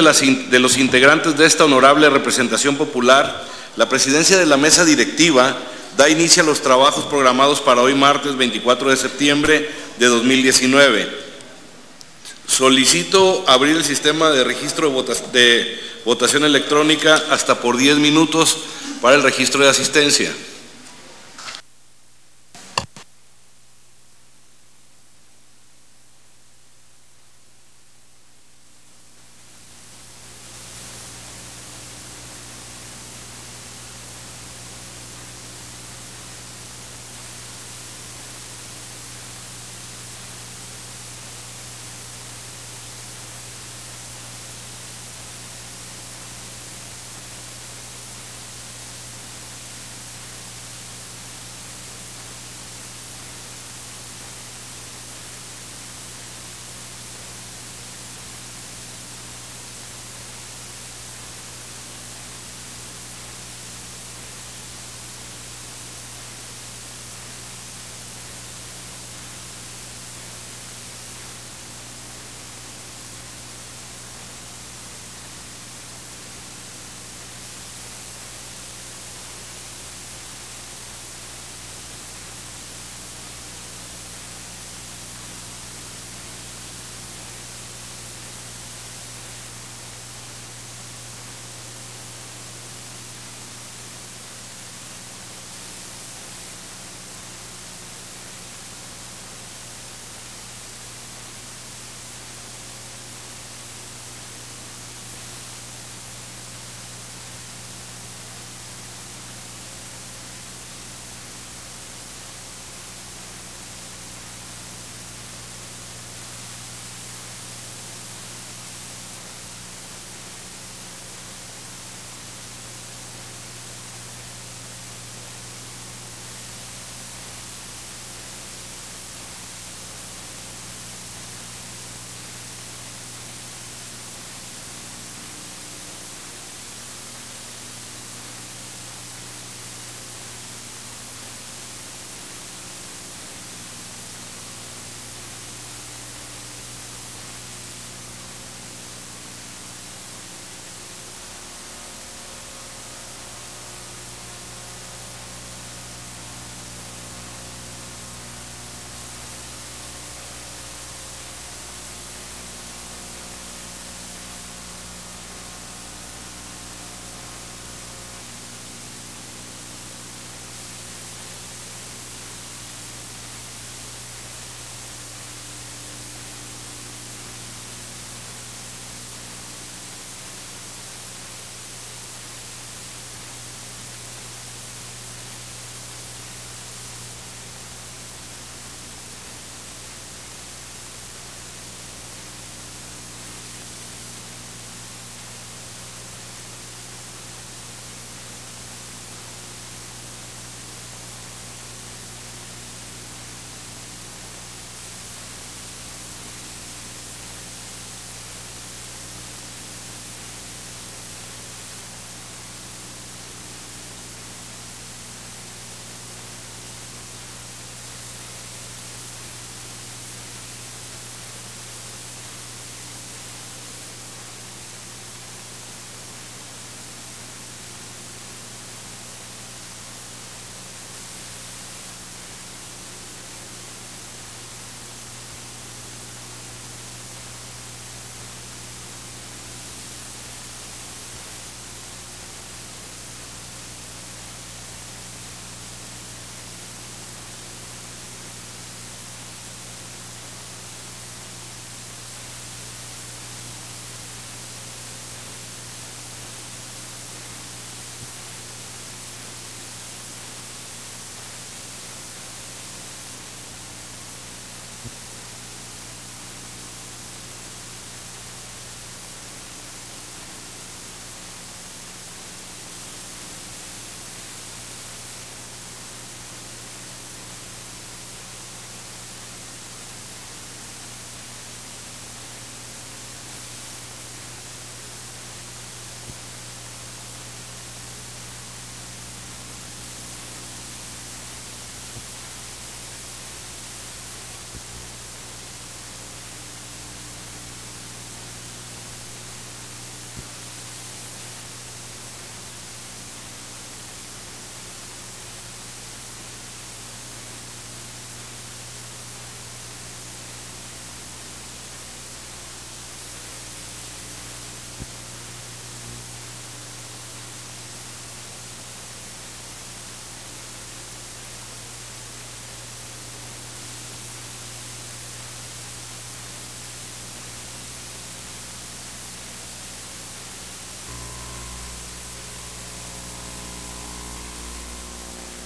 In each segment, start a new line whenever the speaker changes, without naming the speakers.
de los integrantes de esta honorable representación popular, la presidencia de la mesa directiva da inicio a los trabajos programados para hoy martes 24 de septiembre de 2019. Solicito abrir el sistema de registro de votación electrónica hasta por 10 minutos para el registro de asistencia.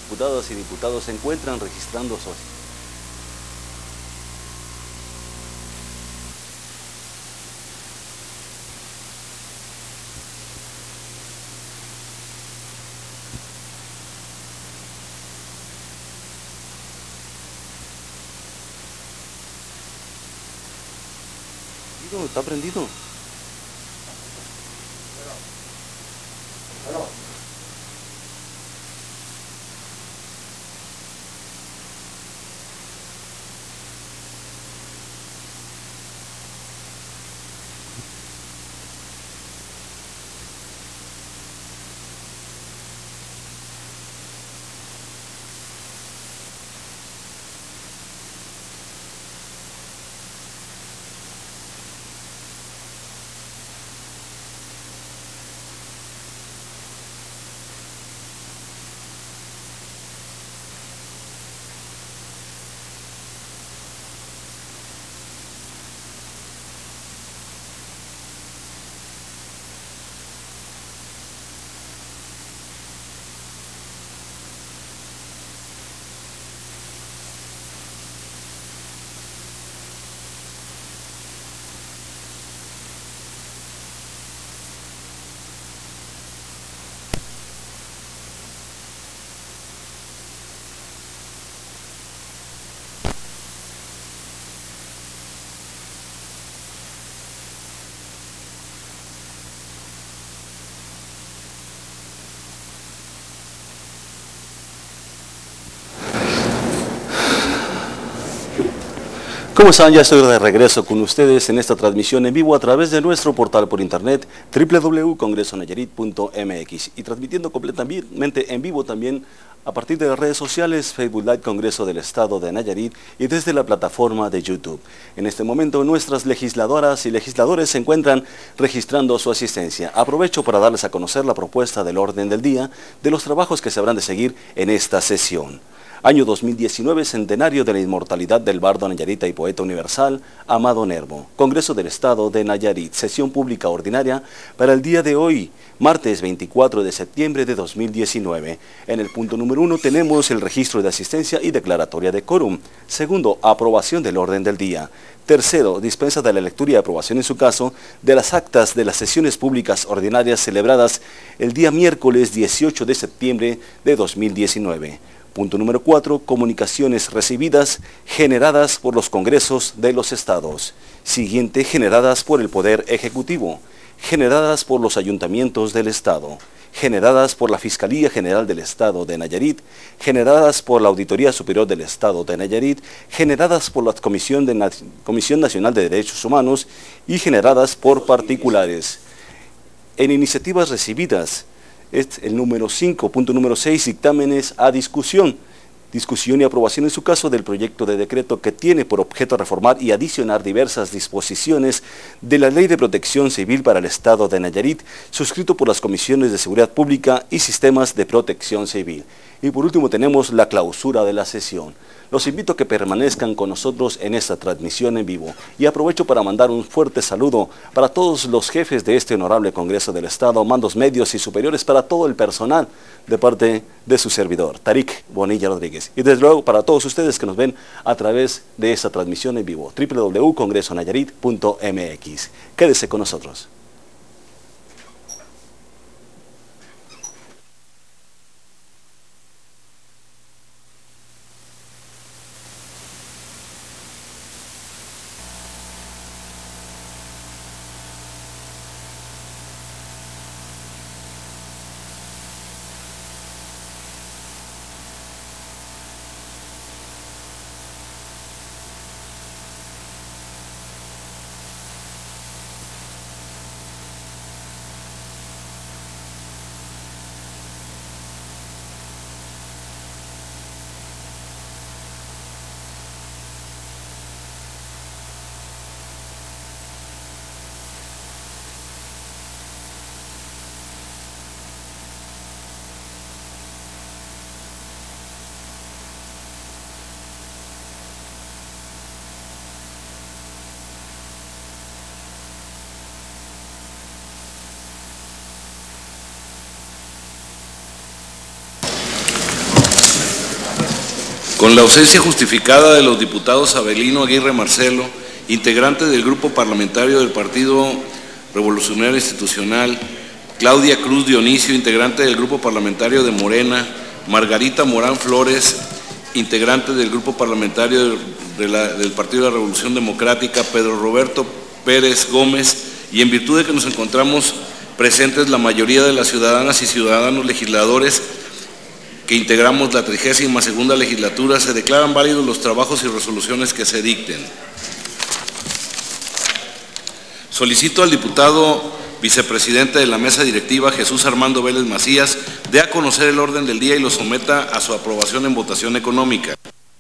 diputadas y diputados se encuentran registrando su ¿Está prendido? ¿Cómo están? Ya estoy de regreso con ustedes en esta transmisión en vivo a través de nuestro portal por internet www.congresonayarit.mx y transmitiendo completamente en vivo también a partir de las redes sociales Facebook Live Congreso del Estado de Nayarit y desde la plataforma de YouTube. En este momento nuestras legisladoras y legisladores se encuentran registrando su asistencia. Aprovecho para darles a conocer la propuesta del orden del día de los trabajos que se habrán de seguir en esta sesión. Año 2019, centenario de la inmortalidad del bardo nayarita y poeta universal, Amado Nervo. Congreso del Estado de Nayarit, sesión pública ordinaria para el día de hoy, martes 24 de septiembre de 2019. En el punto número 1 tenemos el registro de asistencia y declaratoria de quórum. Segundo, aprobación del orden del día. Tercero, dispensa de la lectura y aprobación en su caso de las actas de las sesiones públicas ordinarias celebradas el día miércoles 18 de septiembre de 2019. Punto número 4, comunicaciones recibidas generadas por los congresos de los estados. Siguiente, generadas por el Poder Ejecutivo, generadas por los ayuntamientos del estado, generadas por la Fiscalía General del Estado de Nayarit, generadas por la Auditoría Superior del Estado de Nayarit, generadas por la Comisión Nacional de Derechos Humanos y generadas por particulares. En iniciativas recibidas, es el número 5, punto número 6, dictámenes a discusión. Discusión y aprobación en su caso del proyecto de decreto que tiene por objeto reformar y adicionar diversas disposiciones de la Ley de Protección Civil para el Estado de Nayarit, suscrito por las Comisiones de Seguridad Pública y Sistemas de Protección Civil. Y por último tenemos la clausura de la sesión. Los invito a que permanezcan con nosotros en esta transmisión en vivo y aprovecho para mandar un fuerte saludo para todos los jefes de este honorable Congreso del Estado, mandos medios y superiores, para todo el personal de parte de su servidor, Tarik Bonilla Rodríguez. Y desde luego para todos ustedes que nos ven a través de esta transmisión en vivo, www.congresonayarit.mx. Quédese con nosotros.
Con la ausencia justificada de los diputados Abelino Aguirre Marcelo, integrante del Grupo Parlamentario del Partido Revolucionario Institucional, Claudia Cruz Dionisio, integrante del Grupo Parlamentario de Morena, Margarita Morán Flores, integrante del Grupo Parlamentario del Partido de la Revolución Democrática, Pedro Roberto Pérez Gómez, y en virtud de que nos encontramos presentes la mayoría de las ciudadanas y ciudadanos legisladores que integramos la 32ª legislatura, se declaran válidos los trabajos y resoluciones que se dicten. Solicito al diputado vicepresidente de la mesa directiva, Jesús Armando Vélez Macías, dé a conocer el orden del día y lo someta a su aprobación en votación económica.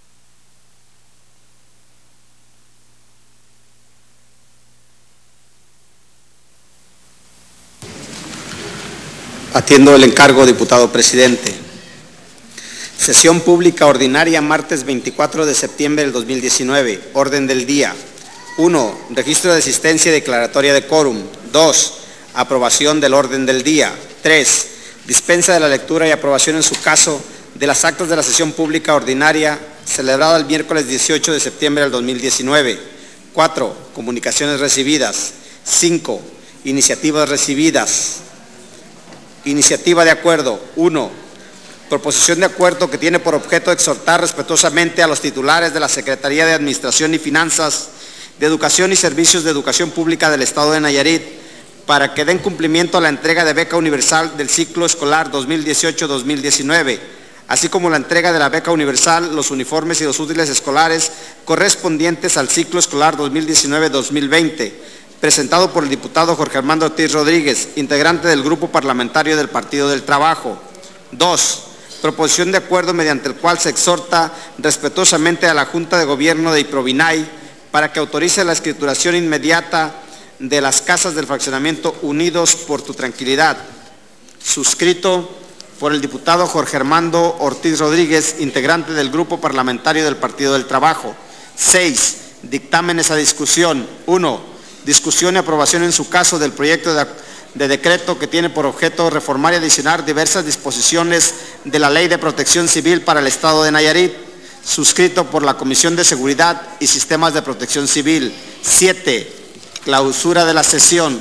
Atiendo el encargo, diputado presidente. Sesión pública ordinaria, martes 24 de septiembre del 2019. Orden del día. 1. Registro de asistencia y declaratoria de quórum. 2. Aprobación del orden del día. 3. Dispensa de la lectura y aprobación en su caso de las actas de la sesión pública ordinaria celebrada el miércoles 18 de septiembre del 2019. 4. Comunicaciones recibidas. 5. Iniciativas recibidas. Iniciativa de acuerdo. 1. Proposición de acuerdo que tiene por objeto exhortar respetuosamente a los titulares de la Secretaría de Administración y Finanzas, de Educación y Servicios de Educación Pública del Estado de Nayarit para que den cumplimiento a la entrega de beca universal del ciclo escolar 2018-2019, así como la entrega de la beca universal, los uniformes y los útiles escolares correspondientes al ciclo escolar 2019-2020, presentado por el diputado Jorge Armando Ortiz Rodríguez, integrante del Grupo Parlamentario del Partido del Trabajo. 2. Proposición de acuerdo mediante el cual se exhorta respetuosamente a la Junta de Gobierno de Iprovinae para que autorice la escrituración inmediata de las casas del fraccionamiento Unidos por tu Tranquilidad, suscrito por el diputado Jorge Armando Ortiz Rodríguez, integrante del Grupo Parlamentario del Partido del Trabajo. 6. Dictámenes a discusión. 1. Discusión y aprobación en su caso del proyecto de decreto que tiene por objeto reformar y adicionar diversas disposiciones de la Ley de Protección Civil para el Estado de Nayarit, suscrito por la Comisión de Seguridad y Sistemas de Protección Civil. 7. Clausura de la sesión.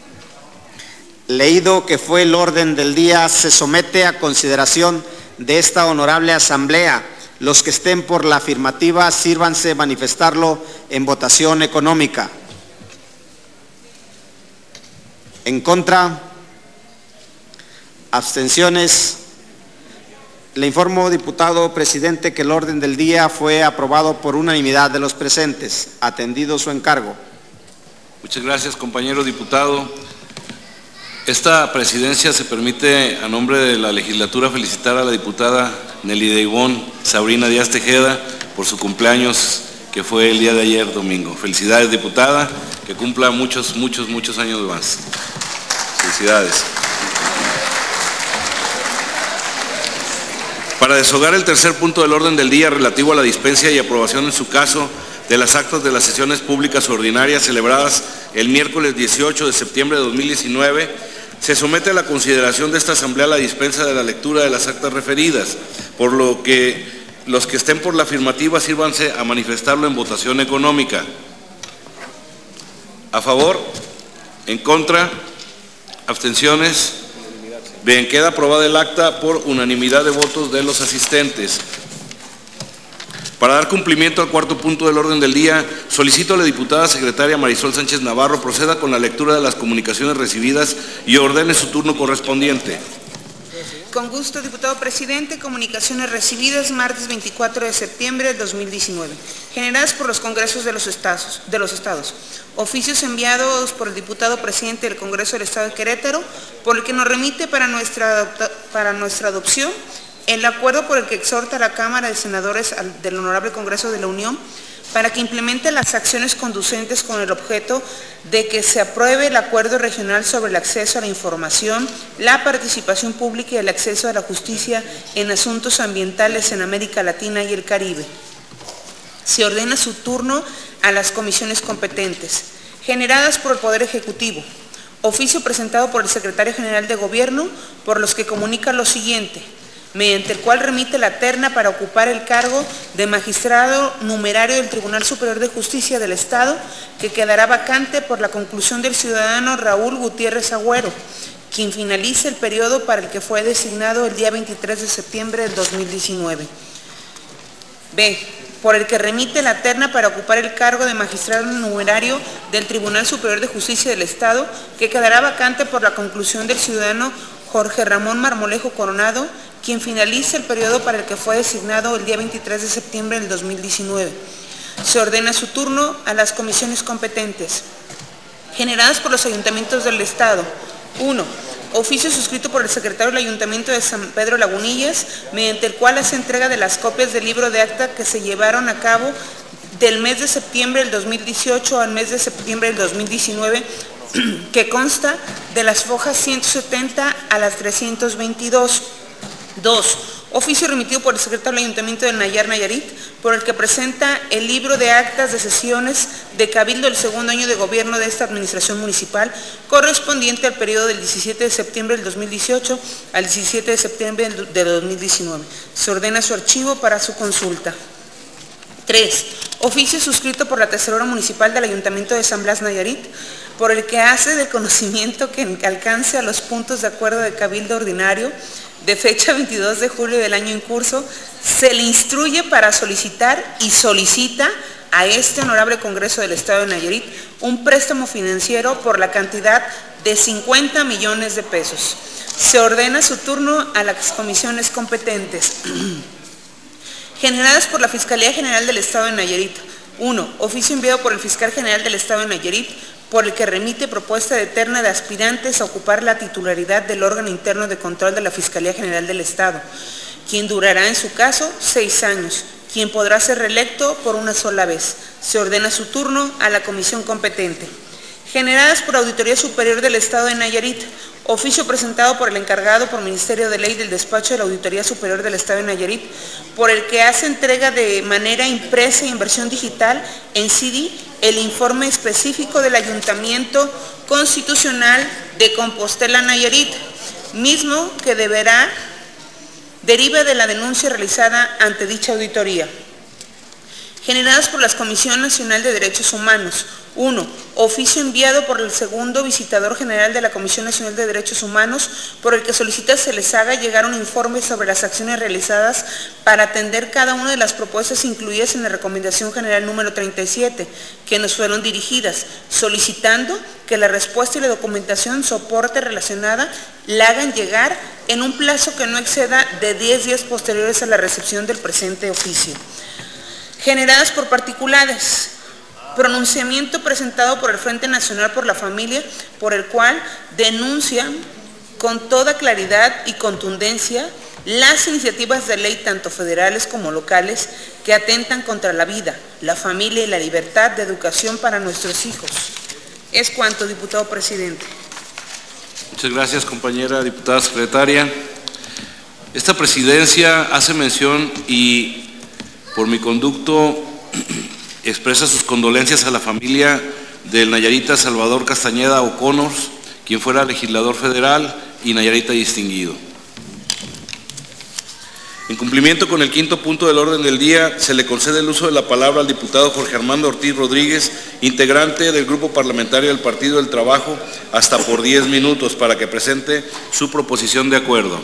Leído que fue el orden del día, se somete a consideración de esta honorable asamblea. Los que estén por la afirmativa, sírvanse manifestarlo en votación económica. En contra, abstenciones. Le informo, diputado presidente, que el orden del día fue aprobado por unanimidad de los presentes. Atendido su encargo.
Muchas gracias, compañero diputado. Esta presidencia se permite, a nombre de la legislatura, felicitar a la diputada Nelly de Ivón Sabrina Díaz Tejeda por su cumpleaños, que fue el día de ayer, domingo. Felicidades, diputada, que cumpla muchos años más. Felicidades. Para deshogar el tercer punto del orden del día relativo a la dispensa y aprobación en su caso de las actas de las sesiones públicas ordinarias celebradas el miércoles 18 de septiembre de 2019, se somete a la consideración de esta asamblea la dispensa de la lectura de las actas referidas, por lo que los que estén por la afirmativa sírvanse a manifestarlo en votación económica. ¿A favor? ¿En contra? ¿Abstenciones? Bien, queda aprobada el acta por unanimidad de votos de los asistentes. Para dar cumplimiento al cuarto punto del orden del día, solicito a la diputada secretaria Marisol Sánchez Navarro proceda con la lectura de las comunicaciones recibidas y ordene su turno correspondiente.
Con gusto, diputado presidente. Comunicaciones recibidas martes 24 de septiembre del 2019, generadas por los congresos de los estados. Oficios enviados por el diputado presidente del Congreso del Estado de Querétaro, por el que nos remite para nuestra adopción el acuerdo por el que exhorta a la Cámara de Senadores del Honorable Congreso de la Unión para que implemente las acciones conducentes con el objeto de que se apruebe el Acuerdo Regional sobre el acceso a la información, la participación pública y el acceso a la justicia en asuntos ambientales en América Latina y el Caribe. Se ordena su turno a las comisiones competentes, generadas por el Poder Ejecutivo. Oficio presentado por el Secretario General de Gobierno, por los que comunica lo siguiente. mediante el cual remite la terna para ocupar el cargo de magistrado numerario del Tribunal Superior de Justicia del Estado, que quedará vacante por la conclusión del ciudadano Raúl Gutiérrez Agüero, quien finalice el periodo para el que fue designado el día 23 de septiembre del 2019. B. Por el que remite la terna para ocupar el cargo de magistrado numerario del Tribunal Superior de Justicia del Estado, que quedará vacante por la conclusión del ciudadano Jorge Ramón Marmolejo Coronado, quien finalice el periodo para el que fue designado el día 23 de septiembre del 2019. Se ordena su turno a las comisiones competentes, generadas por los ayuntamientos del Estado. 1. Oficio suscrito por el secretario del Ayuntamiento de San Pedro Lagunillas, mediante el cual hace entrega de las copias del libro de acta que se llevaron a cabo del mes de septiembre del 2018 al mes de septiembre del 2019, que consta de las hojas 170 a las 322. 2. Oficio remitido por el secretario del Ayuntamiento de Nayar, Nayarit, por el que presenta el libro de actas de sesiones de Cabildo del segundo año de gobierno de esta administración municipal, correspondiente al periodo del 17 de septiembre del 2018 al 17 de septiembre del 2019. Se ordena su archivo para su consulta. 3. Oficio suscrito por la Tesorera Municipal del Ayuntamiento de San Blas, Nayarit, por el que hace de conocimiento que en alcance a los puntos de acuerdo de Cabildo Ordinario de fecha 22 de julio del año en curso, se le instruye para solicitar y solicita a este honorable Congreso del Estado de Nayarit un préstamo financiero por la cantidad de 50 millones de pesos. Se ordena su turno a las comisiones competentes, generadas por la Fiscalía General del Estado de Nayarit. 1. Oficio enviado por el Fiscal General del Estado de Nayarit, por el que remite propuesta de terna de aspirantes a ocupar la titularidad del órgano interno de control de la Fiscalía General del Estado, quien durará en su caso 6 años, quien podrá ser reelecto por una sola vez. Se ordena su turno a la comisión competente. Generadas por Auditoría Superior del Estado de Nayarit, oficio presentado por el encargado por Ministerio de Ley del despacho de la Auditoría Superior del Estado de Nayarit, por el que hace entrega de manera impresa y en versión digital en CD el informe específico del Ayuntamiento Constitucional de Compostela, Nayarit, mismo que deriva de la denuncia realizada ante dicha auditoría. Generadas por la Comisión Nacional de Derechos Humanos. 1. Oficio enviado por el segundo visitador general de la Comisión Nacional de Derechos Humanos, por el que solicita se les haga llegar un informe sobre las acciones realizadas para atender cada una de las propuestas incluidas en la Recomendación General número 37, que nos fueron dirigidas, solicitando que la respuesta y la documentación soporte relacionada la hagan llegar en un plazo que no exceda de 10 días posteriores a la recepción del presente oficio. Generadas por particulares. Pronunciamiento presentado por el Frente Nacional por la Familia, por el cual denuncian con toda claridad y contundencia las iniciativas de ley, tanto federales como locales, que atentan contra la vida, la familia y la libertad de educación para nuestros hijos. Es cuanto, diputado presidente.
Muchas gracias, compañera diputada secretaria. Esta presidencia hace mención y, por mi conducto, expresa sus condolencias a la familia del nayarita Salvador Castañeda O'Connor, quien fuera legislador federal y nayarita distinguido. En cumplimiento con el quinto punto del orden del día, se le concede el uso de la palabra al diputado Jorge Armando Ortiz Rodríguez, integrante del Grupo Parlamentario del Partido del Trabajo, hasta por 10 minutos para que presente su proposición de acuerdo.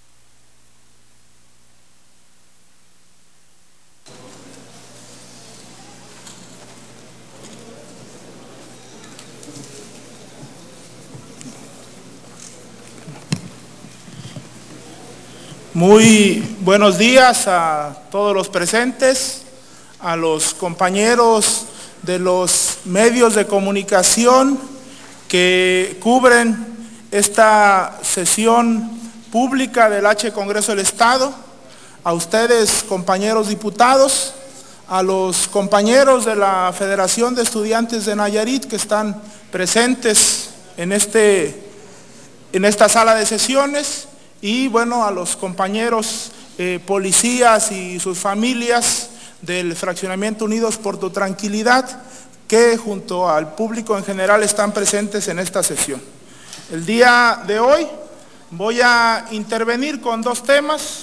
Muy buenos días a todos los presentes, a los compañeros de los medios de comunicación que cubren esta sesión pública del H Congreso del Estado, a ustedes, compañeros diputados, a los compañeros de la Federación de Estudiantes de Nayarit que están presentes en esta sala de sesiones, y bueno, a los compañeros policías y sus familias del Fraccionamiento Unidos por tu Tranquilidad, que junto al público en general están presentes en esta sesión. El día de hoy voy a intervenir con dos temas.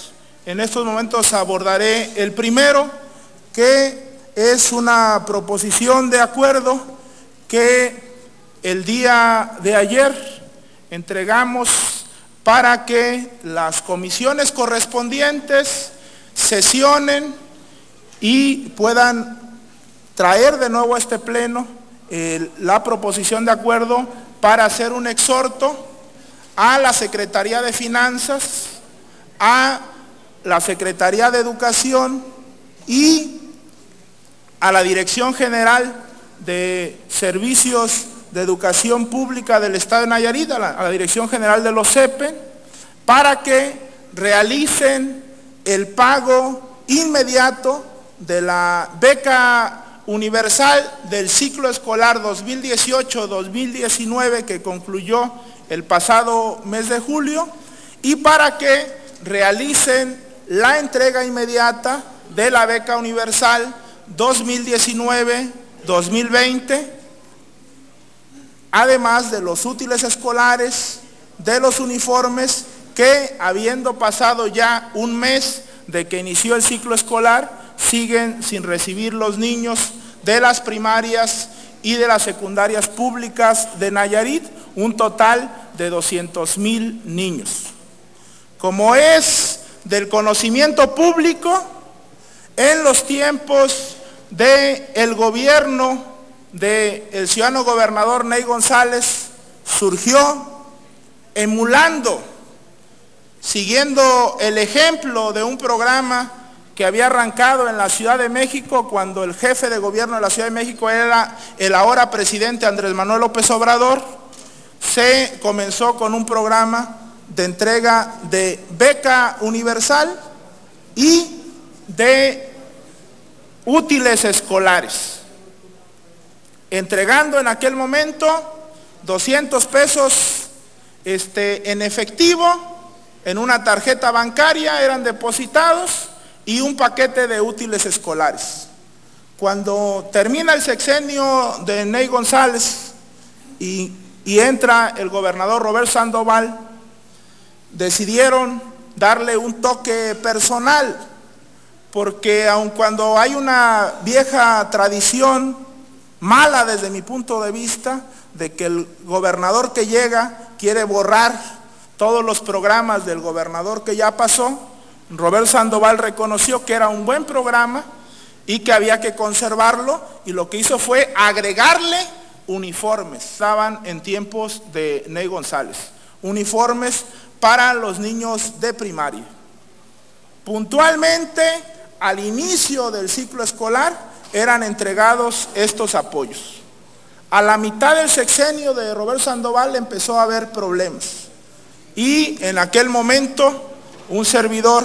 En estos momentos abordaré el primero, que es una proposición de acuerdo que el día de ayer entregamos para que las comisiones correspondientes sesionen y puedan traer de nuevo a este pleno la proposición de acuerdo para hacer un exhorto a la Secretaría de Finanzas, a la Secretaría de Educación y a la Dirección General de Servicios de Educación Pública del Estado de Nayarit, a la Dirección General de los CEPE, para que realicen el pago inmediato de la beca universal del ciclo escolar 2018-2019 que concluyó el pasado mes de julio, y para que realicen la entrega inmediata de la beca universal 2019-2020, además de los útiles escolares, de los uniformes, que habiendo pasado ya un mes de que inició el ciclo escolar, siguen sin recibir los niños de las primarias y de las secundarias públicas de Nayarit, un total de 200,000 niños. Como es del conocimiento público, en los tiempos del gobierno del ciudadano gobernador Ney González, surgió emulando, siguiendo el ejemplo de un programa que había arrancado en la Ciudad de México cuando el jefe de gobierno de la Ciudad de México era el ahora presidente Andrés Manuel López Obrador. Se comenzó con un programa de entrega de beca universal y de útiles escolares, entregando en aquel momento 200 pesos en efectivo en una tarjeta bancaria, eran depositados, y un paquete de útiles escolares. Cuando termina el sexenio de Ney González y entra el gobernador Roberto Sandoval, decidieron darle un toque personal, porque aun cuando hay una vieja tradición, mala desde mi punto de vista, de que el gobernador que llega quiere borrar todos los programas del gobernador que ya pasó, Roberto Sandoval reconoció que era un buen programa y que había que conservarlo, y lo que hizo fue agregarle uniformes. Estaban en tiempos de Ney González, uniformes para los niños de primaria. Puntualmente, al inicio del ciclo escolar, eran entregados estos apoyos. A la mitad del sexenio de Roberto Sandoval empezó a haber problemas, y en aquel momento un servidor,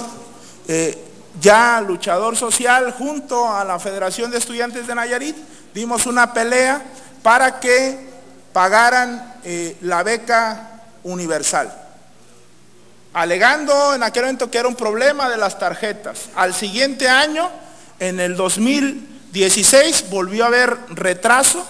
ya luchador social, junto a la Federación de Estudiantes de Nayarit, dimos una pelea para que pagaran la beca universal, alegando en aquel momento que era un problema de las tarjetas. Al siguiente año, en el 2016, volvió a haber retraso,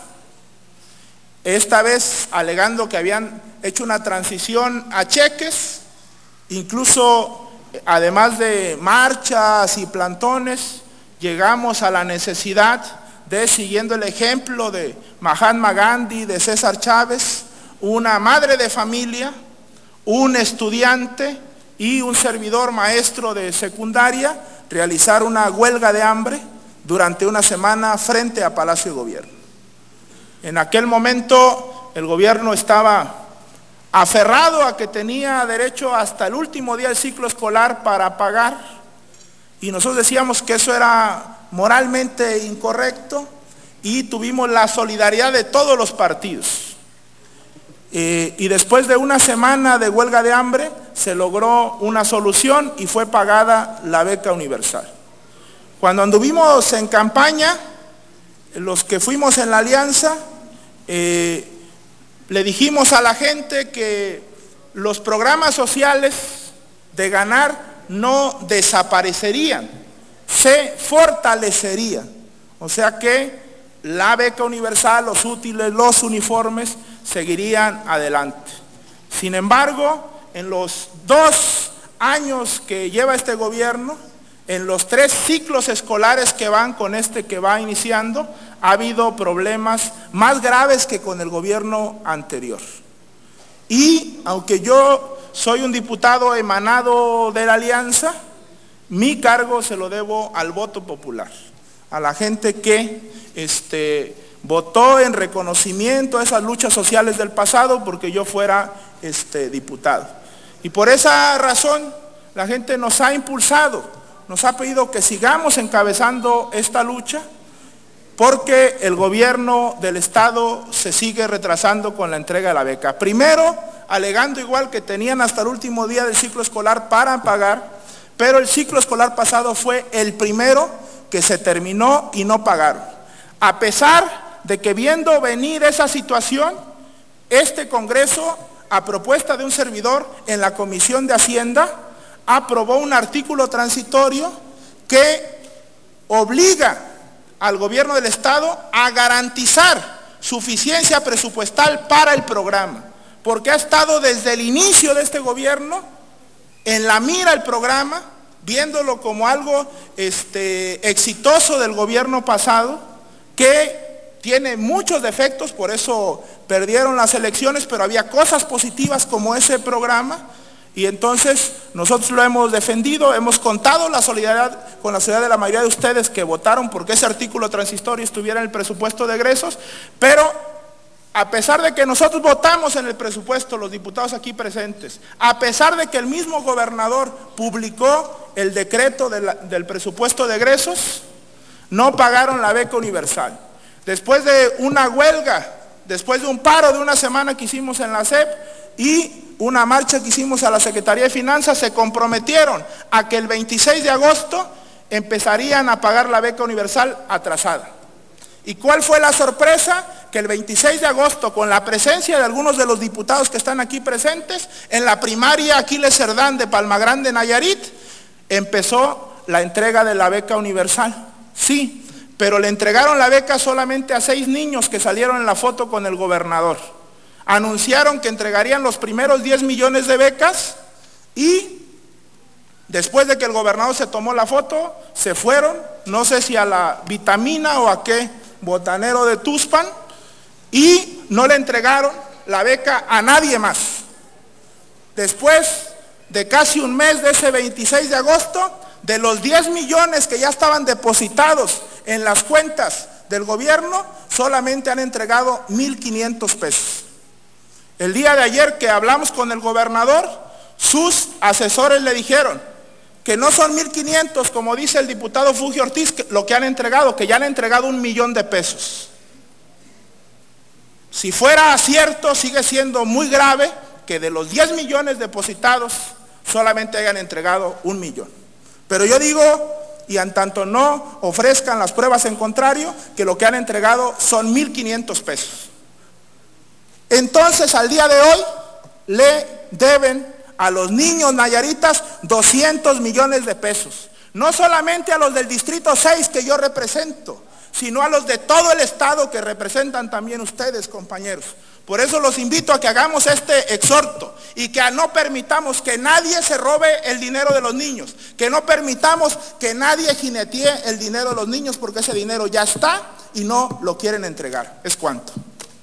esta vez alegando que habían hecho una transición a cheques. Incluso, además de marchas y plantones, llegamos a la necesidad de, siguiendo el ejemplo de Mahatma Gandhi, de César Chávez, una madre de familia, un estudiante y un servidor maestro de secundaria, realizar una huelga de hambre durante una semana frente a Palacio de Gobierno. En aquel momento el gobierno estaba aferrado a que tenía derecho hasta el último día del ciclo escolar para pagar, y nosotros decíamos que eso era moralmente incorrecto, y tuvimos la solidaridad de todos los partidos. Y después de una semana de huelga de hambre se logró una solución y fue pagada la beca universal. Cuando anduvimos en campaña, los que fuimos en la alianza, le dijimos a la gente que los programas sociales de ganar no desaparecerían, se fortalecerían. O sea que la beca universal, los útiles, los uniformes seguirían adelante. Sin embargo, en los 2 años que lleva este gobierno, en los 3 ciclos escolares que van con este que va iniciando, ha habido problemas más graves que con el gobierno anterior. Y aunque yo soy un diputado emanado de la alianza, mi cargo se lo debo al voto popular, a la gente que votó en reconocimiento a esas luchas sociales del pasado porque yo fuera diputado. Y por esa razón la gente nos ha impulsado, nos ha pedido que sigamos encabezando esta lucha, porque el gobierno del Estado se sigue retrasando con la entrega de la beca. Primero, alegando igual que tenían hasta el último día del ciclo escolar para pagar, pero el ciclo escolar pasado fue el primero que se terminó y no pagaron. A pesar de que, viendo venir esa situación, este Congreso, a propuesta de un servidor en la Comisión de Hacienda, aprobó un artículo transitorio que obliga al gobierno del Estado a garantizar suficiencia presupuestal para el programa, porque ha estado desde el inicio de este gobierno en la mira el programa, viéndolo como algo exitoso del gobierno pasado, que tiene muchos defectos, por eso perdieron las elecciones, pero había cosas positivas como ese programa. Y entonces nosotros lo hemos defendido, hemos contado la solidaridad con la solidaridad de la mayoría de ustedes que votaron porque ese artículo transitorio estuviera en el presupuesto de egresos, pero a pesar de que nosotros votamos en el presupuesto, los diputados aquí presentes, a pesar de que el mismo gobernador publicó el decreto del presupuesto de egresos, no pagaron la beca universal. Después de una huelga, después de un paro de una semana que hicimos en la SEP y una marcha que hicimos a la Secretaría de Finanzas, se comprometieron a que el 26 de agosto empezarían a pagar la beca universal atrasada. ¿Y cuál fue la sorpresa? Que el 26 de agosto, con la presencia de algunos de los diputados que están aquí presentes, en la primaria Aquiles Cerdán de Palma Grande, Nayarit, empezó la entrega de la beca universal. Sí, pero le entregaron la beca solamente a 6 niños que salieron en la foto con el gobernador. Anunciaron que entregarían los primeros 10 millones de becas y después de que el gobernador se tomó la foto, se fueron, no sé si a la Vitamina o a qué botanero de Tuxpan, y no le entregaron la beca a nadie más. Después de casi un mes de ese 26 de agosto, de los 10 millones que ya estaban depositados en las cuentas del gobierno, solamente han entregado 1,500 pesos. El día de ayer que hablamos con el gobernador, sus asesores le dijeron que no son 1,500, como dice el diputado Fuji Ortiz, lo que han entregado, que ya han entregado 1,000,000 de pesos. Si fuera cierto, sigue siendo muy grave que de los 10 millones depositados solamente hayan entregado 1,000,000. Pero yo digo, y en tanto no ofrezcan las pruebas en contrario, que lo que han entregado son 1,500 pesos. Entonces, al día de hoy, le deben a los niños nayaritas 200 millones de pesos. No solamente a los del Distrito 6 que yo represento, sino a los de todo el Estado que representan también ustedes, compañeros. Por eso los invito a que hagamos este exhorto y que no permitamos que nadie se robe el dinero de los niños, que no permitamos que nadie jinetee el dinero de los niños, porque ese dinero ya está y no lo quieren entregar. Es cuanto.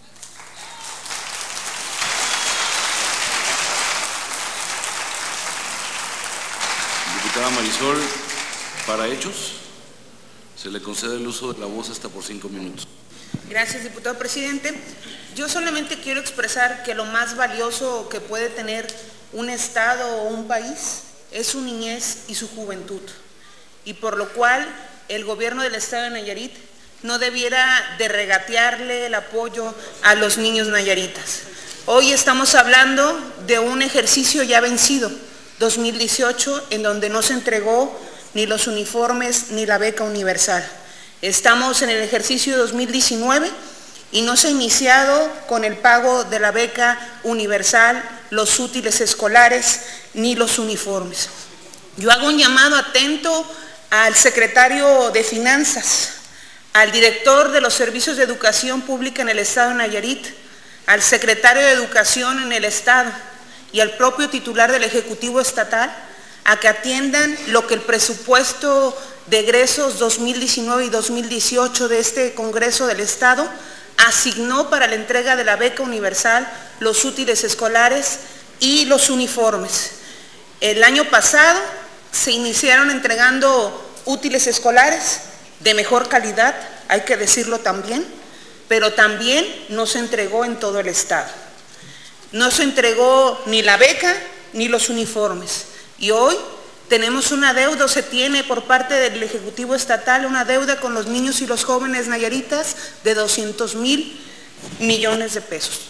Diputada Marisol, para hechos, se le concede el uso de la voz hasta por 5 minutos.
Gracias, diputado presidente. Yo solamente quiero expresar que lo más valioso que puede tener un Estado o un país es su niñez y su juventud, y por lo cual el gobierno del Estado de Nayarit no debiera de regatearle el apoyo a los niños nayaritas. Hoy estamos hablando de un ejercicio ya vencido, 2018, en donde no se entregó ni los uniformes ni la beca universal. Estamos en el ejercicio 2019 y no se ha iniciado con el pago de la beca universal, los útiles escolares ni los uniformes. Yo hago un llamado atento al secretario de Finanzas, al director de los servicios de educación pública en el Estado de Nayarit, al secretario de Educación en el Estado y al propio titular del Ejecutivo Estatal, a que atiendan lo que el presupuesto de egresos 2019 y 2018 de este Congreso del Estado asignó para la entrega de la beca universal, los útiles escolares y los uniformes. El año pasado se iniciaron entregando útiles escolares de mejor calidad, hay que decirlo también, pero también no se entregó en todo el Estado. No se entregó ni la beca ni los uniformes. Y hoy tenemos una deuda, se tiene por parte del Ejecutivo Estatal una deuda con los niños y los jóvenes nayaritas de 200 millones de pesos.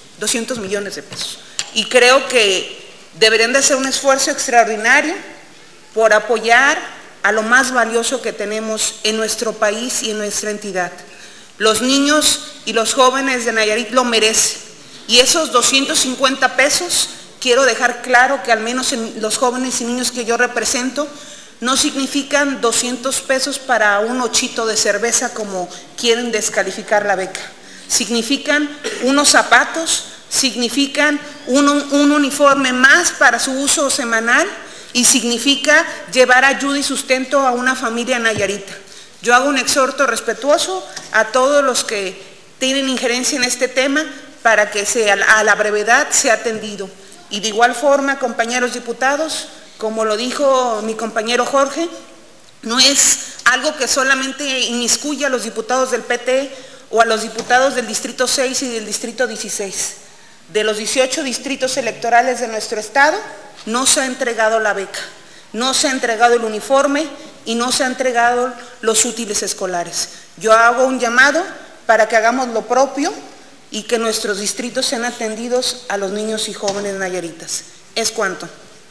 Y creo que deberían de hacer un esfuerzo extraordinario por apoyar a lo más valioso que tenemos en nuestro país y en nuestra entidad. Los niños y los jóvenes de Nayarit lo merecen. Y esos 250 pesos, quiero dejar claro que al menos en los jóvenes y niños que yo represento, no significan 200 pesos para un ochito de cerveza como quieren descalificar la beca. Significan unos zapatos, significan un uniforme más para su uso semanal y significa llevar ayuda y sustento a una familia nayarita. Yo hago un exhorto respetuoso a todos los que tienen injerencia en este tema para que a la brevedad sea atendido. Y de igual forma, compañeros diputados, como lo dijo mi compañero Jorge, no es algo que solamente inmiscuya a los diputados del PT o a los diputados del Distrito 6 y del Distrito 16. De los 18 distritos electorales de nuestro Estado, no se ha entregado la beca, no se ha entregado el uniforme y no se han entregado los útiles escolares. Yo hago un llamado para que hagamos lo propio y que nuestros distritos sean atendidos a los niños y jóvenes nayaritas. Es cuanto.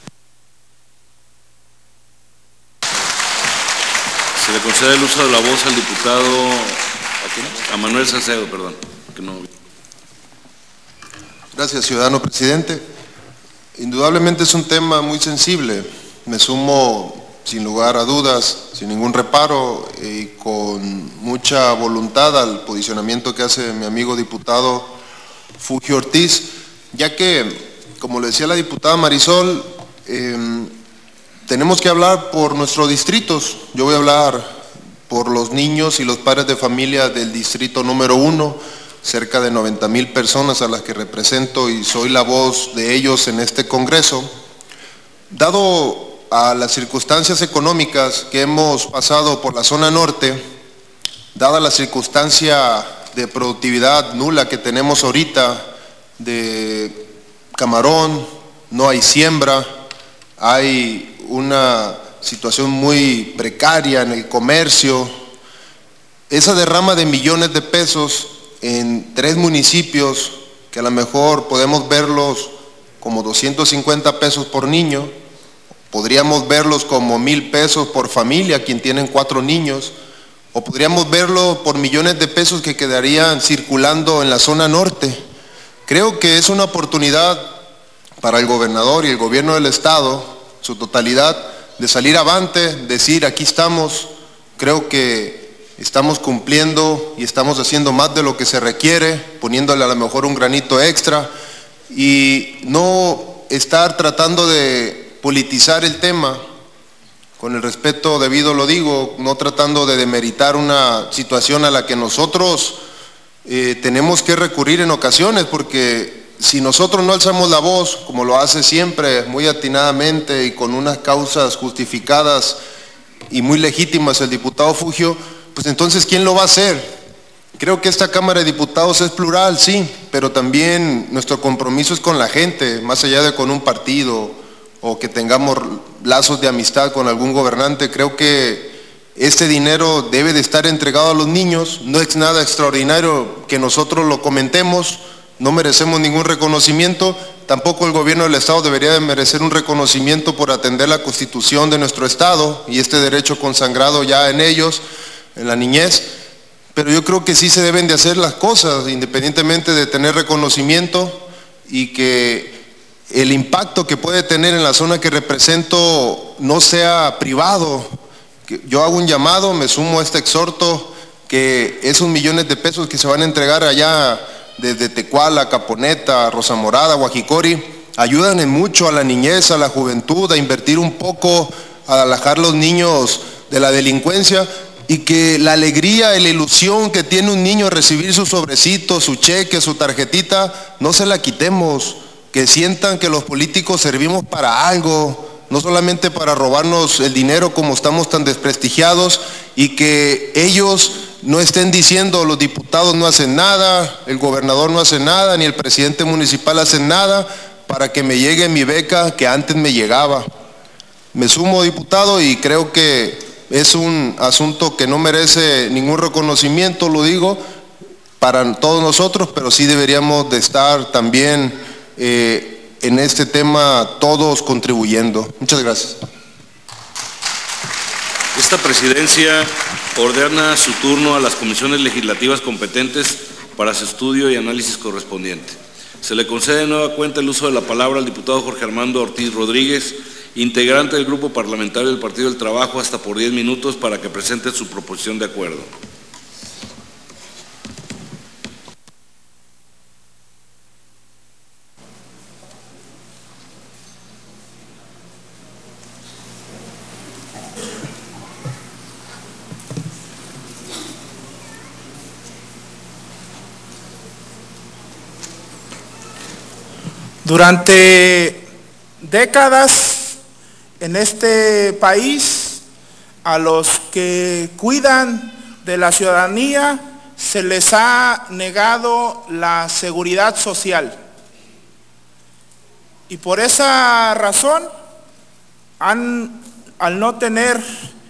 Se le concede el uso de la voz al diputado, a Manuel Salcedo, perdón. Que no...
Gracias, ciudadano presidente. Indudablemente es un tema muy sensible. Me sumo sin lugar a dudas, sin ningún reparo y con mucha voluntad al posicionamiento que hace mi amigo diputado Fugio Ortiz, ya que, como le decía la diputada Marisol, tenemos que hablar por nuestros distritos. Yo voy a hablar por los niños y los padres de familia del distrito número 1, cerca de 90,000 personas a las que represento y soy la voz de ellos en este Congreso. Dado a las circunstancias económicas que hemos pasado por la zona norte, dada la circunstancia de productividad nula que tenemos ahorita de camarón, no hay siembra, hay una situación muy precaria en el comercio, esa derrama de millones de pesos en 3 municipios, que a lo mejor podemos verlos como 250 pesos por niño, podríamos verlos como 1,000 pesos por familia, quien tienen 4 niños, o podríamos verlo por millones de pesos que quedarían circulando en la zona norte. Creo que es una oportunidad para el gobernador y el gobierno del Estado, su totalidad, de salir avante, decir aquí estamos, creo que estamos cumpliendo y estamos haciendo más de lo que se requiere, poniéndole a lo mejor un granito extra y no estar tratando de politizar el tema, con el respeto debido lo digo, no tratando de demeritar una situación a la que nosotros tenemos que recurrir en ocasiones, porque si nosotros no alzamos la voz, como lo hace siempre, muy atinadamente y con unas causas justificadas y muy legítimas el diputado Fugio, pues entonces ¿quién lo va a hacer? Creo que esta Cámara de Diputados es plural, sí, pero también nuestro compromiso es con la gente, más allá de con un partido o que tengamos lazos de amistad con algún gobernante. Creo que este dinero debe de estar entregado a los niños, no es nada extraordinario que nosotros lo comentemos, no merecemos ningún reconocimiento, tampoco el gobierno del Estado debería de merecer un reconocimiento por atender la Constitución de nuestro Estado y este derecho consagrado ya en ellos, en la niñez, pero yo creo que sí se deben de hacer las cosas, independientemente de tener reconocimiento y que el impacto que puede tener en la zona que represento no sea privado. Yo hago un llamado, me sumo a este exhorto, que esos millones de pesos que se van a entregar allá desde Tecuala, Caponeta, Rosa Morada, Guajicori, ayudan en mucho a la niñez, a la juventud, a invertir un poco, a alejar a los niños de la delincuencia, y que la alegría y la ilusión que tiene un niño recibir su sobrecito, su cheque, su tarjetita, no se la quitemos, que sientan que los políticos servimos para algo, no solamente para robarnos el dinero como estamos tan desprestigiados, y que ellos no estén diciendo los diputados no hacen nada, el gobernador no hace nada, ni el presidente municipal hace nada para que me llegue mi beca que antes me llegaba. Me sumo, diputado, y creo que es un asunto que no merece ningún reconocimiento, lo digo, para todos nosotros, pero sí deberíamos de estar también en este tema todos contribuyendo. Muchas gracias.
Esta presidencia ordena su turno a las comisiones legislativas competentes para su estudio y análisis correspondiente. Se le concede de nueva cuenta el uso de la palabra al diputado Jorge Armando Ortiz Rodríguez, integrante del Grupo Parlamentario del Partido del Trabajo, hasta por 10 minutos para que presente su proposición de acuerdo.
Durante décadas en este país, a los que cuidan de la ciudadanía se les ha negado la seguridad social. Y por esa razón, al no tener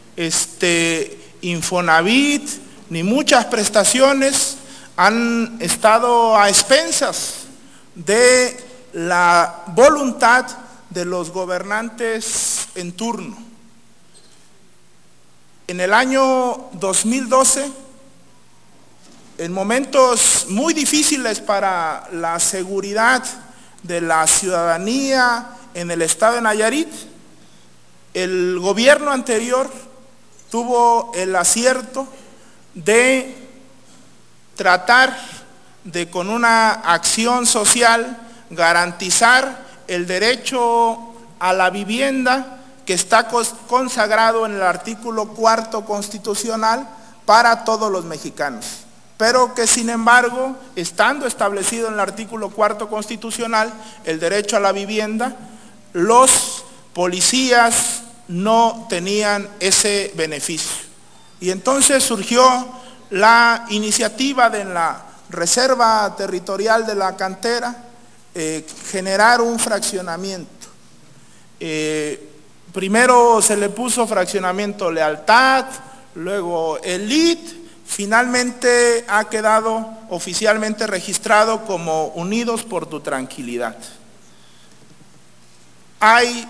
Infonavit ni muchas prestaciones, han estado a expensas de la voluntad de los gobernantes en turno. En el año 2012, en momentos muy difíciles para la seguridad de la ciudadanía en el estado de Nayarit, el gobierno anterior tuvo el acierto de tratar de, con una acción social, garantizar el derecho a la vivienda que está consagrado en el artículo 4 constitucional para todos los mexicanos, pero que sin embargo, estando establecido en el artículo 4 constitucional el derecho a la vivienda, los policías no tenían ese beneficio. Y entonces surgió la iniciativa de la Reserva Territorial de la Cantera, generar un fraccionamiento. Primero se le puso fraccionamiento Lealtad, luego Elite, finalmente ha quedado oficialmente registrado como Unidos por tu Tranquilidad. Hay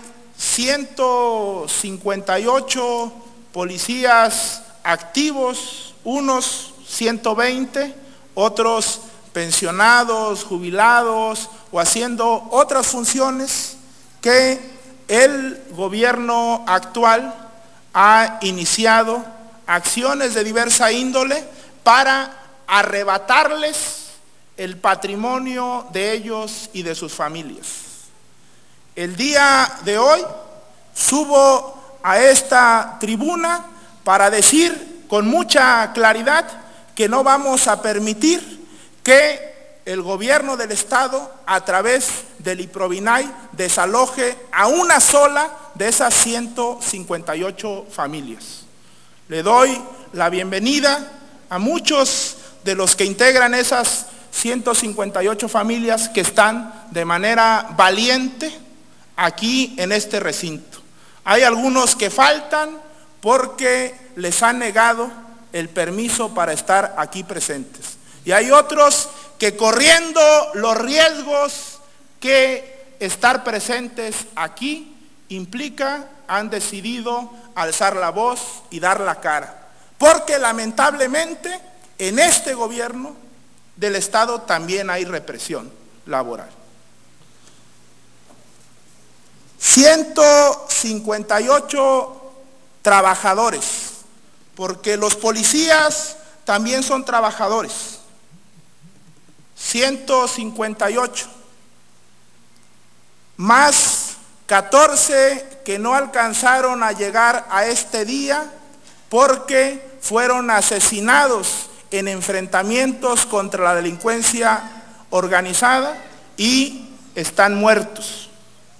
158 policías activos, unos 120, otros pensionados, jubilados o haciendo otras funciones que el gobierno actual ha iniciado acciones de diversa índole para arrebatarles el patrimonio de ellos y de sus familias. El día de hoy subo a esta tribuna para decir con mucha claridad que no vamos a permitir que el gobierno del estado, a través del IPROVINAI, desaloje a una sola de esas 158 familias. Le doy la bienvenida a muchos de los que integran esas 158 familias que están de manera valiente aquí en este recinto. Hay algunos que faltan porque les han negado el permiso para estar aquí presentes. Y hay otros que, corriendo los riesgos que estar presentes aquí implica, han decidido alzar la voz y dar la cara. Porque lamentablemente en este gobierno del estado también hay represión laboral. 158 trabajadores, porque los policías también son trabajadores. 158. más 14 que no alcanzaron a llegar a este día porque fueron asesinados en enfrentamientos contra la delincuencia organizada y están muertos.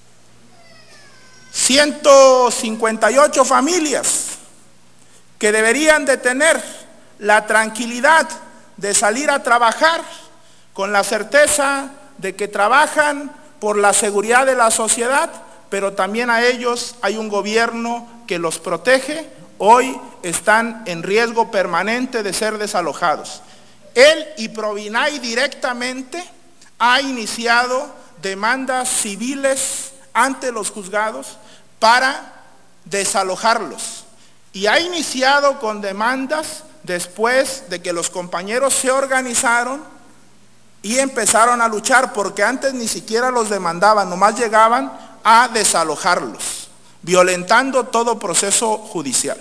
158 familias que deberían de tener la tranquilidad de salir a trabajar con la certeza de que trabajan por la seguridad de la sociedad, pero también a ellos hay un gobierno que los protege, hoy están en riesgo permanente de ser desalojados. El IPROVINAY directamente ha iniciado demandas civiles ante los juzgados para desalojarlos y ha iniciado con demandas después de que los compañeros se organizaron y empezaron a luchar, porque antes ni siquiera los demandaban, nomás llegaban a desalojarlos, violentando todo proceso judicial.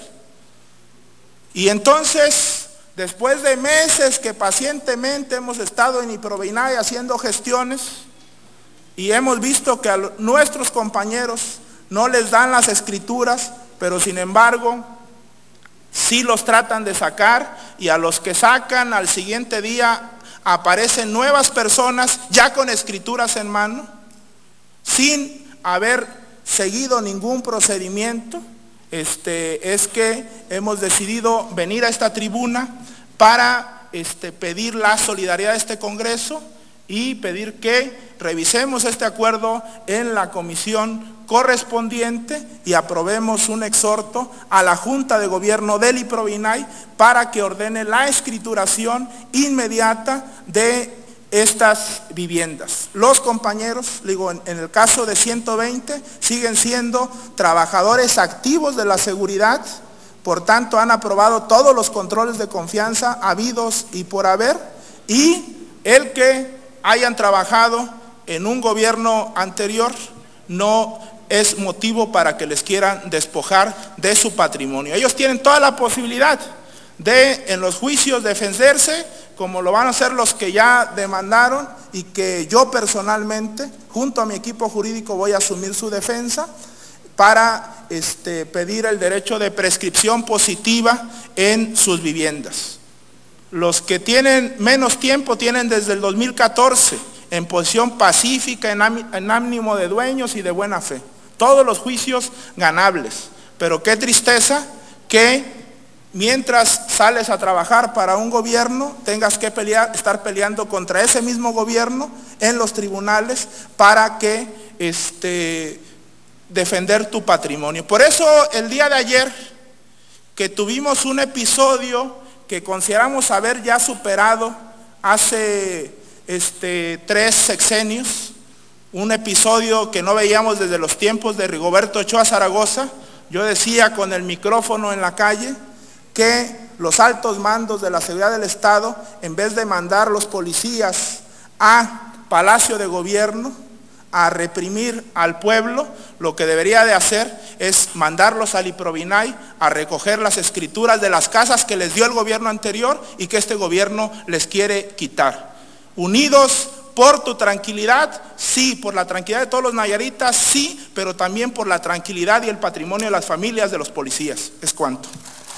Y entonces, después de meses que pacientemente hemos estado en IPROVINAY haciendo gestiones y hemos visto que a nuestros compañeros no les dan las escrituras, pero sin embargo sí los tratan de sacar, y a los que sacan al siguiente día aparecen nuevas personas ya con escrituras en mano, sin haber seguido ningún procedimiento. Es que hemos decidido venir a esta tribuna para pedir la solidaridad de este Congreso y pedir que revisemos este acuerdo en la comisión correspondiente y aprobemos un exhorto a la Junta de Gobierno del IPROVINAY para que ordene la escrituración inmediata de estas viviendas. Los compañeros, digo, en el caso de 120, siguen siendo trabajadores activos de la seguridad, por tanto han aprobado todos los controles de confianza habidos y por haber, y el que hayan trabajado en un gobierno anterior no es motivo para que les quieran despojar de su patrimonio. Ellos tienen toda la posibilidad de en los juicios defenderse, como lo van a hacer los que ya demandaron, y que yo personalmente, junto a mi equipo jurídico, voy a asumir su defensa para pedir el derecho de prescripción positiva en sus viviendas. Los que tienen menos tiempo tienen desde el 2014 en posición pacífica, en ánimo de dueños y de buena fe. Todos los juicios ganables, pero qué tristeza que mientras sales a trabajar para un gobierno tengas que estar peleando contra ese mismo gobierno en los tribunales para que defender tu patrimonio. Por eso el día de ayer, que tuvimos un episodio que consideramos haber ya superado hace 3 sexenios, un episodio que no veíamos desde los tiempos de Rigoberto Ochoa Zaragoza, yo decía con el micrófono en la calle que los altos mandos de la seguridad del Estado, en vez de mandar los policías a Palacio de Gobierno a reprimir al pueblo, lo que debería de hacer es mandarlos al IPROVINAY a recoger las escrituras de las casas que les dio el gobierno anterior y que este gobierno les quiere quitar. Unidos por tu tranquilidad, sí, por la tranquilidad de todos los nayaritas, sí, pero también por la tranquilidad y el patrimonio de las familias de los policías. Es cuanto.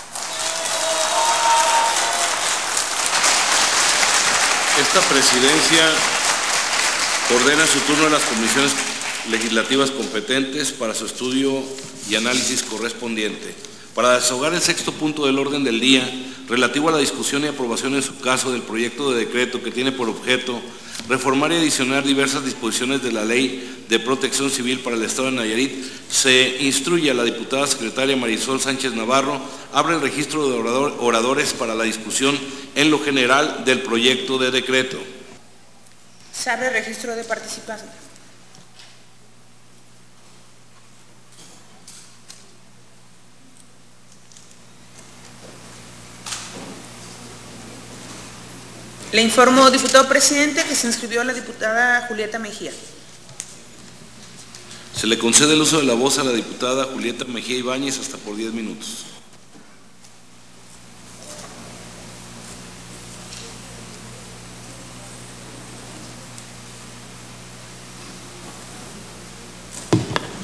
Esta presidencia ordena su turno a las comisiones legislativas competentes para su estudio y análisis correspondiente. Para desahogar el 6º punto del orden del día, relativo a la discusión y aprobación en su caso del proyecto de decreto que tiene por objeto reformar y adicionar diversas disposiciones de la Ley de Protección Civil para el Estado de Nayarit, se instruye a la diputada secretaria Marisol Sánchez Navarro, abre el registro de oradores para la discusión en lo general del proyecto de decreto.
Se abre registro de participación. Le informo, diputado presidente, que se inscribió la diputada Julieta Mejía.
Se le concede el uso de la voz a la diputada Julieta Mejía Ibáñez hasta por 10 minutos.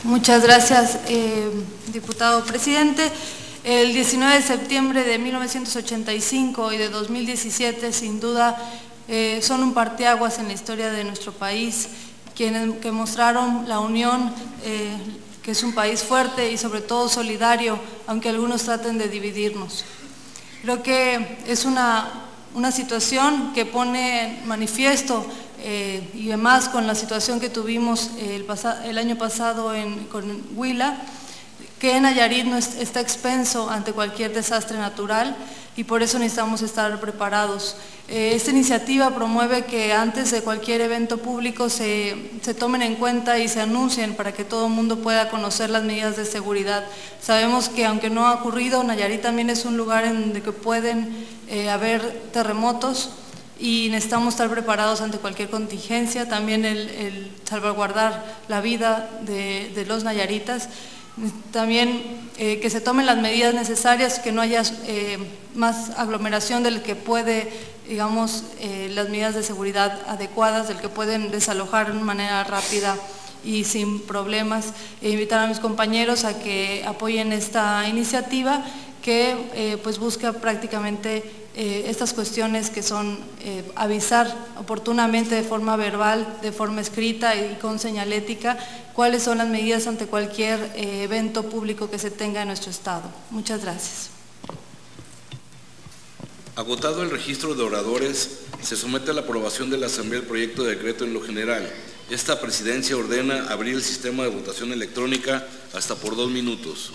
Muchas gracias, diputado presidente. El 19 de septiembre de 1985 y de 2017, sin duda, son un parteaguas en la historia de nuestro país, que mostraron la unión, que es un país fuerte y sobre todo solidario, aunque algunos traten de dividirnos. Creo que es una situación que pone en manifiesto, y además con la situación que tuvimos el año pasado con Huila, que Nayarit no está expenso ante cualquier desastre natural y por eso necesitamos estar preparados. Esta iniciativa promueve que antes de cualquier evento público se tomen en cuenta y se anuncien para que todo el mundo pueda conocer las medidas de seguridad. Sabemos que aunque no ha ocurrido, Nayarit también es un lugar en el que pueden haber terremotos y necesitamos estar preparados ante cualquier contingencia, también el salvaguardar la vida de los nayaritas. También que se tomen las medidas necesarias, que no haya más aglomeración del que puede, digamos, las medidas de seguridad adecuadas, del que pueden desalojar de manera rápida y sin problemas. Invitar a mis compañeros a que apoyen esta iniciativa que pues busca prácticamente estas cuestiones que son avisar oportunamente de forma verbal, de forma escrita y con señalética cuáles son las medidas ante cualquier evento público que se tenga en nuestro estado. Muchas gracias.
Agotado el registro de oradores, se somete a la aprobación de la Asamblea el proyecto de decreto en lo general. Esta presidencia ordena abrir el sistema de votación electrónica hasta por 2 minutos.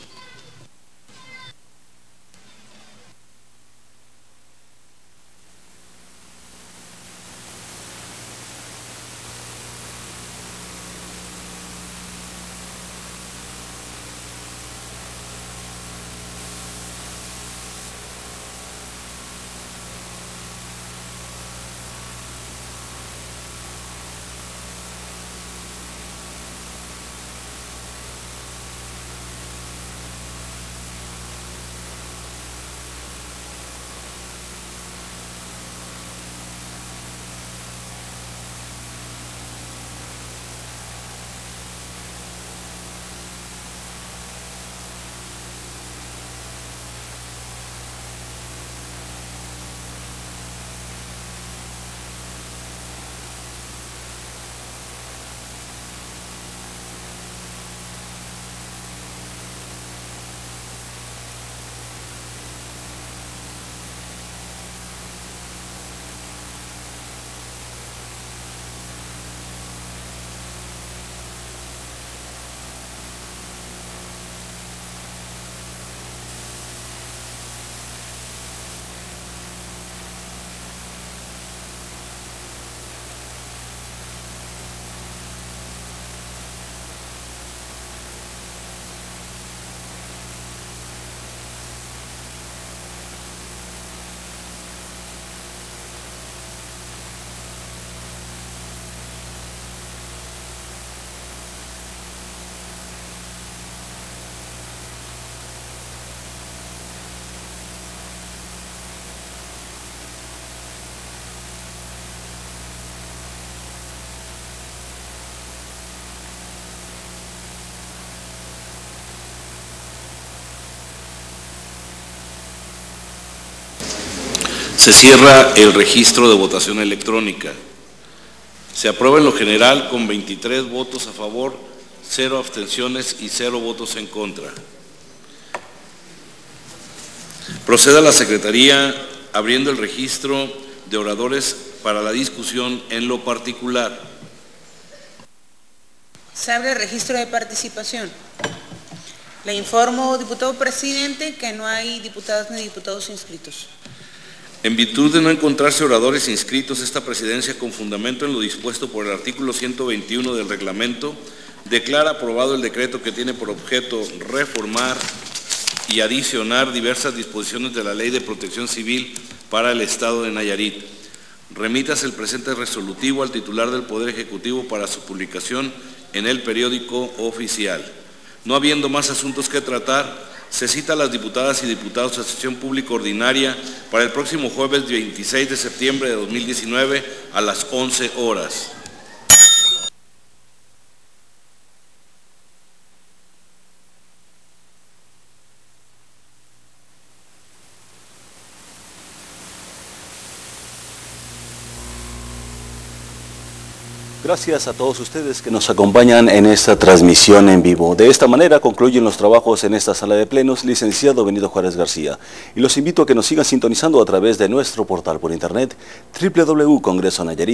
Se cierra el registro de votación electrónica. Se aprueba en lo general con 23 votos a favor, 0 abstenciones y 0 votos en contra. Proceda a la Secretaría abriendo el registro de oradores para la discusión en lo particular.
Se abre el registro de participación. Le informo, diputado presidente, que no hay diputadas ni diputados inscritos.
En virtud de no encontrarse oradores inscritos, esta presidencia, con fundamento en lo dispuesto por el artículo 121 del reglamento, declara aprobado el decreto que tiene por objeto reformar y adicionar diversas disposiciones de la Ley de Protección Civil para el Estado de Nayarit. Remítase el presente resolutivo al titular del Poder Ejecutivo para su publicación en el periódico oficial. No habiendo más asuntos que tratar, se cita a las diputadas y diputados a sesión pública ordinaria para el próximo jueves 26 de septiembre de 2019 a las 11 horas.
Gracias a todos ustedes que nos acompañan en esta transmisión en vivo. De esta manera concluyen los trabajos en esta sala de plenos, licenciado Benito Juárez García. Y los invito a que nos sigan sintonizando a través de nuestro portal por internet www.congresonayarit.com.